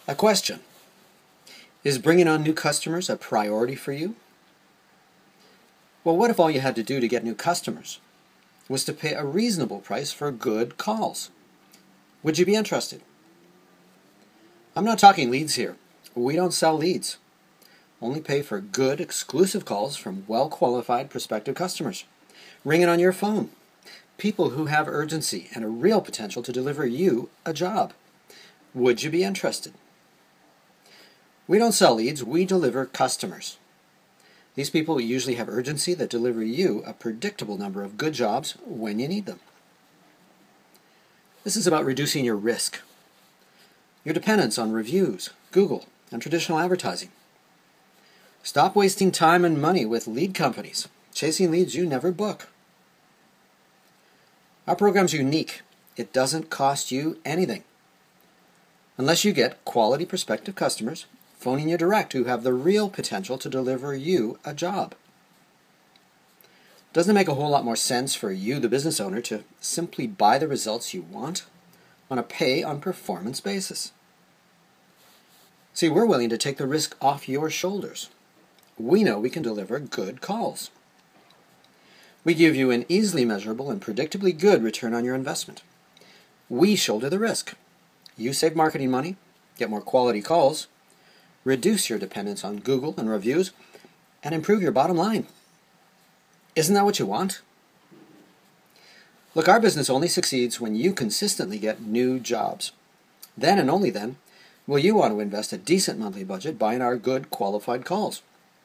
A question. Is bringing on new customers a priority for you? Well, what if all you had to do to get new customers was to pay a reasonable price for good calls? Would you be interested? I'm not talking leads here. We don't sell leads. Only pay for good, exclusive calls from well-qualified prospective customers. Ring it on your phone. People who have urgency and a real potential to deliver you a job. Would you be interested? We don't sell leads, we deliver customers. These people usually have urgency that deliver you a predictable number of good jobs when you need them. This is about reducing your risk, your dependence on reviews, Google, and traditional advertising. Stop wasting time and money with lead companies, chasing leads you never book. Our program's unique. It doesn't cost you anything. Unless you get quality prospective customers phoning you direct who have the real potential to deliver you a job. Doesn't it make a whole lot more sense for you, the business owner, to simply buy the results you want on a pay-on-performance basis? See, we're willing to take the risk off your shoulders. We know we can deliver good calls. We give you an easily measurable and predictably good return on your investment. We shoulder the risk. You save marketing money, get more quality calls, reduce your dependence on Google and reviews, and improve your bottom line. Isn't that what you want? Look, our business only succeeds when you consistently get new jobs. Then and only then will you want to invest a decent monthly budget buying our good qualified calls.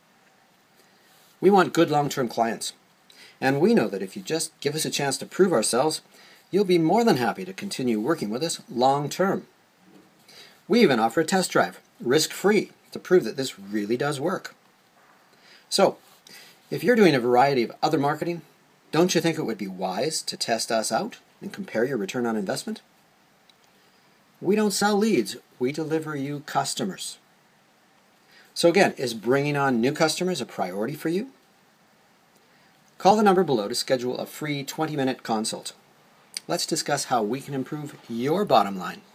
We want good long-term clients, and we know that if you just give us a chance to prove ourselves, you'll be more than happy to continue working with us long-term. We even offer a test drive, risk-free, to prove that this really does work. So, if you're doing a variety of other marketing, don't you think it would be wise to test us out and compare your return on investment? We don't sell leads, we deliver you customers. So again, is bringing on new customers a priority for you? Call the number below to schedule a free 20-minute consult. Let's discuss how we can improve your bottom line.